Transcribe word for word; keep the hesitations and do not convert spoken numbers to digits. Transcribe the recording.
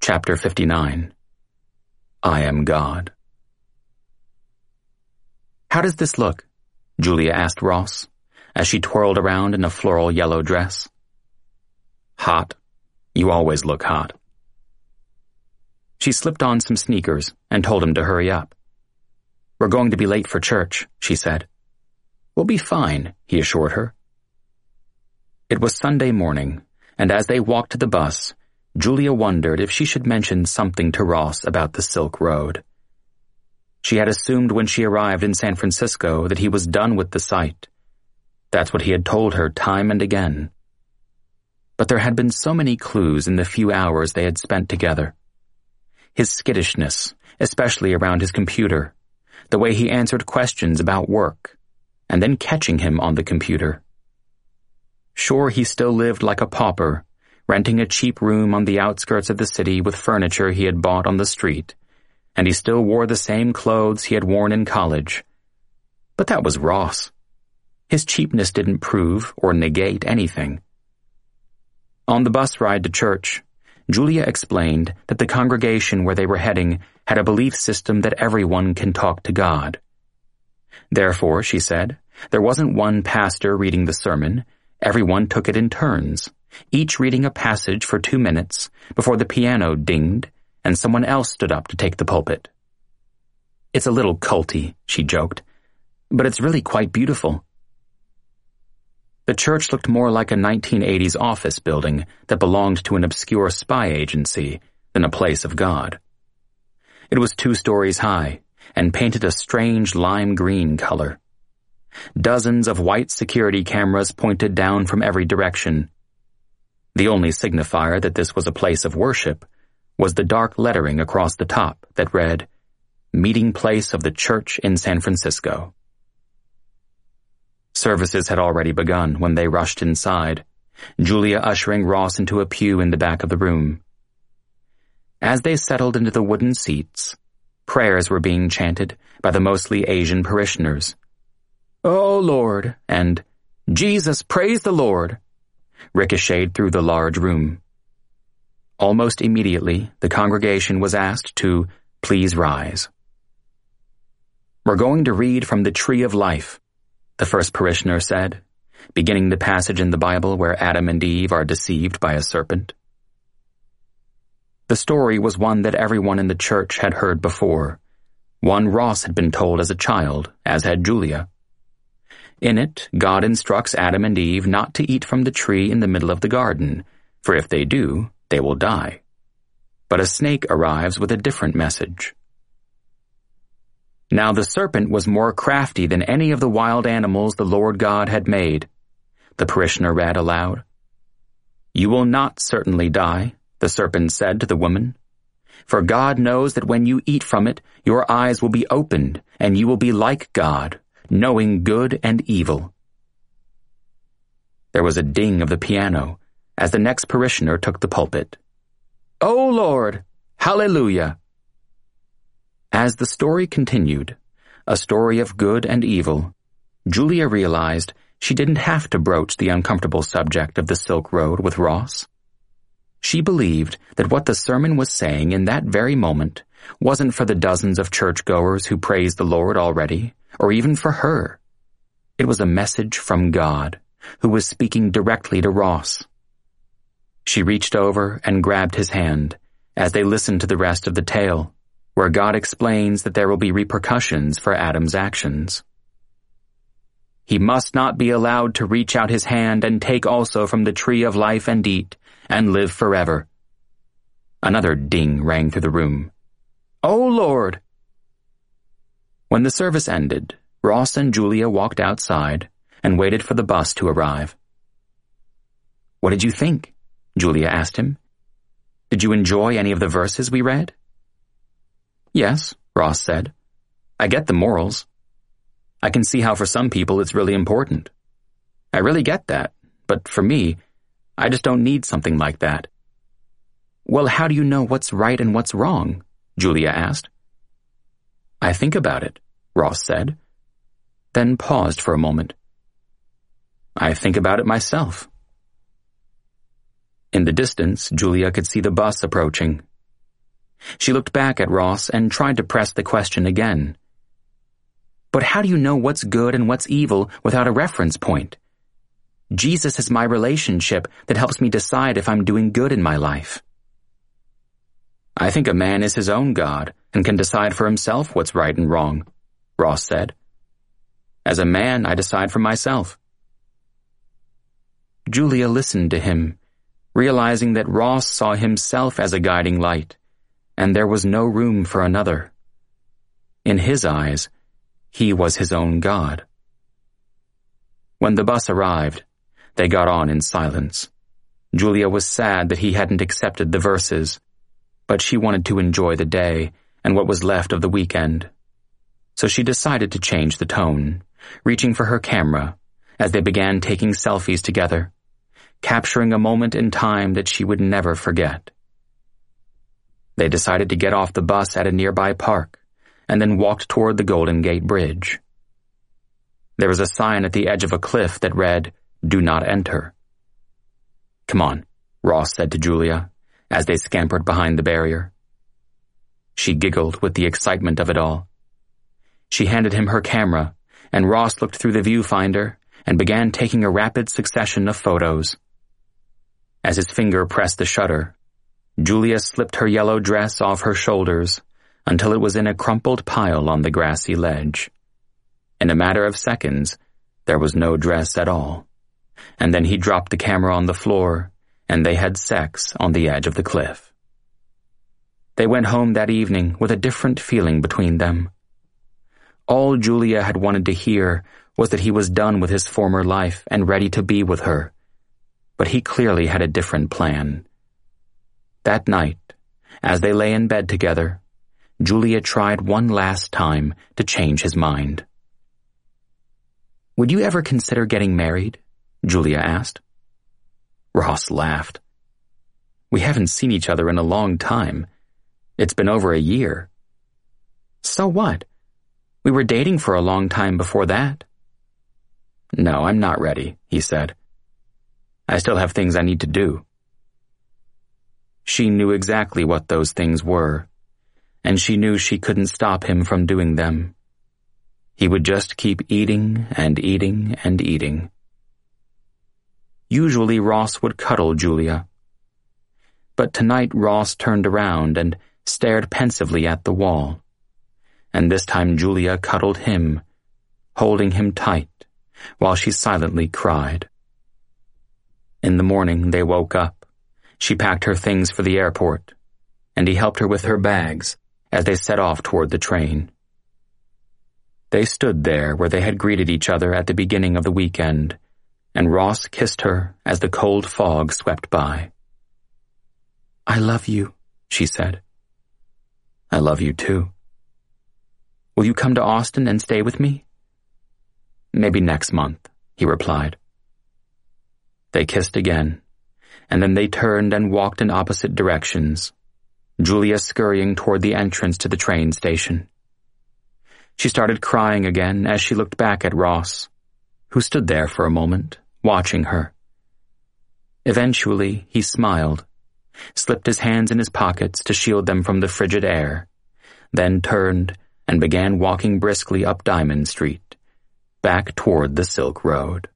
Chapter fifty-nine. I Am God. "How does this look?" Julia asked Ross, as she twirled around in a floral yellow dress. "Hot. You always look hot." She slipped on some sneakers and told him to hurry up. "We're going to be late for church," she said. "We'll be fine," he assured her. It was Sunday morning, and as they walked to the bus, Julia wondered if she should mention something to Ross about the Silk Road. She had assumed when she arrived in San Francisco that he was done with the site. That's what he had told her time and again. But there had been so many clues in the few hours they had spent together. His skittishness, especially around his computer, the way he answered questions about work, and then catching him on the computer. Sure, he still lived like a pauper, renting a cheap room on the outskirts of the city with furniture he had bought on the street, and he still wore the same clothes he had worn in college. But that was Ross. His cheapness didn't prove or negate anything. On the bus ride to church, Julia explained that the congregation where they were heading had a belief system that everyone can talk to God. Therefore, she said, there wasn't one pastor reading the sermon. Everyone took it in turns, each reading a passage for two minutes before the piano dinged and someone else stood up to take the pulpit. "It's a little culty," she joked, "but it's really quite beautiful." The church looked more like a nineteen eighties office building that belonged to an obscure spy agency than a place of God. It was two stories high and painted a strange lime green color. Dozens of white security cameras pointed down from every direction. The only signifier that this was a place of worship was the dark lettering across the top that read, "Meeting Place of the Church in San Francisco." Services had already begun when they rushed inside, Julia ushering Ross into a pew in the back of the room. As they settled into the wooden seats, prayers were being chanted by the mostly Asian parishioners. "Oh, Lord," and "Jesus, praise the Lord," ricocheted through the large room. Almost immediately, the congregation was asked to please rise. "We're going to read from the Tree of Life," the first parishioner said, beginning the passage in the Bible where Adam and Eve are deceived by a serpent. The story was one that everyone in the church had heard before, one Ross had been told as a child, as had Julia. In it, God instructs Adam and Eve not to eat from the tree in the middle of the garden, for if they do, they will die. But a snake arrives with a different message. "Now the serpent was more crafty than any of the wild animals the Lord God had made," the parishioner read aloud. "You will not certainly die," the serpent said to the woman, "for God knows that when you eat from it, your eyes will be opened, and you will be like God, knowing good and evil." There was a ding of the piano as the next parishioner took the pulpit. "Oh, Lord! Hallelujah!" As the story continued, a story of good and evil, Julia realized she didn't have to broach the uncomfortable subject of the Silk Road with Ross. She believed that what the sermon was saying in that very moment wasn't for the dozens of churchgoers who praised the Lord already, or even for her. It was a message from God, who was speaking directly to Ross. She reached over and grabbed his hand as they listened to the rest of the tale, where God explains that there will be repercussions for Adam's actions. "He must not be allowed to reach out his hand and take also from the tree of life and eat, and live forever." Another ding rang through the room. "Oh, Lord!" When the service ended, Ross and Julia walked outside and waited for the bus to arrive. "What did you think?" Julia asked him. "Did you enjoy any of the verses we read?" "Yes," Ross said. "I get the morals. I can see how for some people it's really important. I really get that, but for me, I just don't need something like that." "Well, how do you know what's right and what's wrong?" Julia asked. "I think about it," Ross said, then paused for a moment. "I think about it myself." In the distance, Julia could see the bus approaching, She looked back at Ross and tried to press the question again. But how do you know what's good and what's evil without a reference point? Jesus is my relationship that helps me decide if I'm doing good in my life. I think a man is his own God and can decide for himself what's right and wrong, Ross said. As a man, I decide for myself. Julia listened to him, realizing that Ross saw himself as a guiding light, and there was no room for another. In his eyes, he was his own God. When the bus arrived, they got on in silence. Julia was sad that he hadn't accepted the verses, but she wanted to enjoy the day and what was left of the weekend. So she decided to change the tone, reaching for her camera as they began taking selfies together, capturing a moment in time that she would never forget. They decided to get off the bus at a nearby park and then walked toward the Golden Gate Bridge. There was a sign at the edge of a cliff that read, "Do not enter." "Come on," Ross said to Julia as they scampered behind the barrier. She giggled with the excitement of it all. She handed him her camera, and Ross looked through the viewfinder and began taking a rapid succession of photos. As his finger pressed the shutter, Julia slipped her yellow dress off her shoulders until it was in a crumpled pile on the grassy ledge. In a matter of seconds, there was no dress at all, and then he dropped the camera on the floor, and they had sex on the edge of the cliff. They went home that evening with a different feeling between them. All Julia had wanted to hear was that he was done with his former life and ready to be with her, but he clearly had a different plan. That night, as they lay in bed together, Julia tried one last time to change his mind. "Would you ever consider getting married?" Julia asked. Ross laughed. "We haven't seen each other in a long time. It's been over a year." "So what? We were dating for a long time before that." "No, I'm not ready," he said. "I still have things I need to do." She knew exactly what those things were, and she knew she couldn't stop him from doing them. He would just keep eating and eating and eating. Usually Ross would cuddle Julia. But tonight Ross turned around and stared pensively at the wall, and this time Julia cuddled him, holding him tight, while she silently cried. In the morning they woke up. She packed her things for the airport, and he helped her with her bags as they set off toward the train. They stood there where they had greeted each other at the beginning of the weekend, and Ross kissed her as the cold fog swept by. "I love you," she said. "I love you too." "Will you come to Austin and stay with me?" "Maybe next month," he replied. They kissed again, and then they turned and walked in opposite directions, Julia scurrying toward the entrance to the train station. She started crying again as she looked back at Ross, who stood there for a moment, watching her. Eventually, he smiled, slipped his hands in his pockets to shield them from the frigid air, then turned and began walking briskly up Diamond Street, back toward the Silk Road.